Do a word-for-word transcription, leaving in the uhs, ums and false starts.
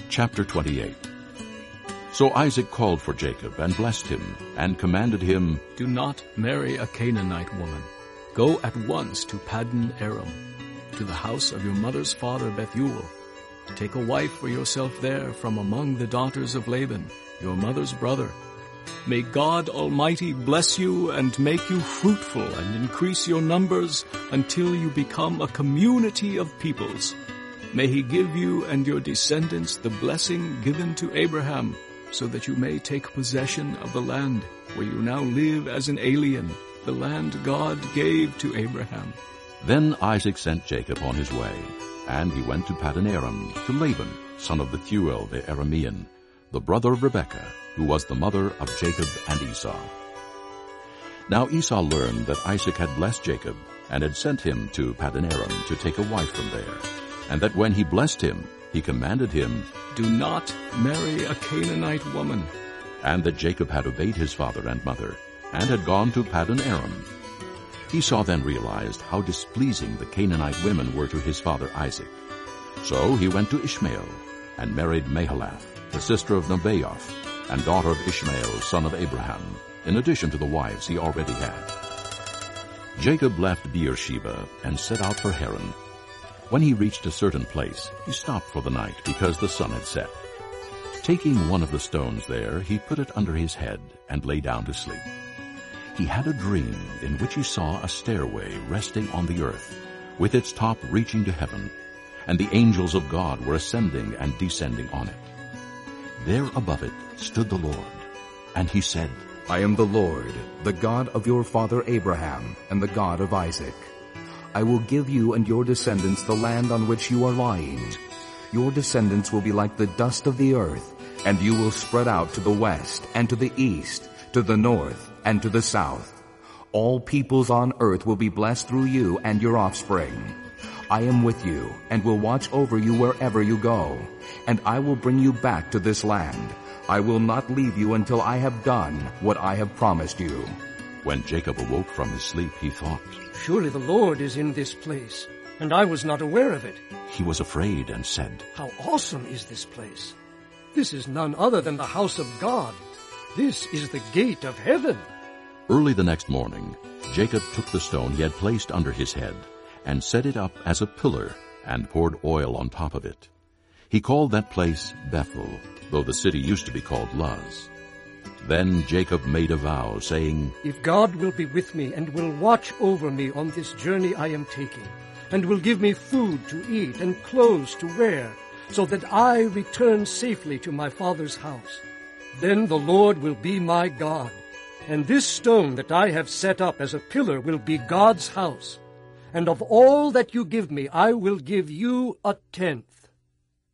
Chapter twenty-eight. So Isaac called for Jacob and blessed him, and commanded him, Do not marry a Canaanite woman. Go at once to Paddan Aram, to the house of your mother's father Bethuel. Take a wife for yourself there from among the daughters of Laban, your mother's brother. May God Almighty bless you and make you fruitful and increase your numbers until you become a community of peoples. May he give you and your descendants the blessing given to Abraham, so that you may take possession of the land where you now live as an alien, the land God gave to Abraham. Then Isaac sent Jacob on his way, and he went to Paddan Aram, to Laban, son of Bethuel the Aramean, the brother of Rebekah, who was the mother of Jacob and Esau. Now Esau learned that Isaac had blessed Jacob, and had sent him to Paddan Aram to take a wife from there, and that when he blessed him, he commanded him, Do not marry a Canaanite woman. And that Jacob had obeyed his father and mother, and had gone to Paddan Aram. Esau then realized how displeasing the Canaanite women were to his father Isaac. So he went to Ishmael, and married Mahalath, the sister of Nebaioth, and daughter of Ishmael, son of Abraham, in addition to the wives he already had. Jacob left Beersheba and set out for Haran. When he reached a certain place, he stopped for the night because the sun had set. Taking one of the stones there, he put it under his head and lay down to sleep. He had a dream in which he saw a stairway resting on the earth, with its top reaching to heaven, and the angels of God were ascending and descending on it. There above it stood the Lord, and he said, I am the Lord, the God of your father Abraham, and the God of Isaac. I will give you and your descendants the land on which you are lying. Your descendants will be like the dust of the earth, and you will spread out to the west and to the east, to the north and to the south. All peoples on earth will be blessed through you and your offspring. I am with you and will watch over you wherever you go, and I will bring you back to this land. I will not leave you until I have done what I have promised you. When Jacob awoke from his sleep, he thought, Surely the Lord is in this place, and I was not aware of it. He was afraid and said, How awesome is this place! This is none other than the house of God. This is the gate of heaven. Early the next morning, Jacob took the stone he had placed under his head, and set it up as a pillar, and poured oil on top of it. He called that place Bethel, though the city used to be called Luz. Then Jacob made a vow, saying, If God will be with me and will watch over me on this journey I am taking, and will give me food to eat and clothes to wear, so that I return safely to my father's house, then the Lord will be my God, and this stone that I have set up as a pillar will be God's house. And of all that you give me, I will give you a tenth.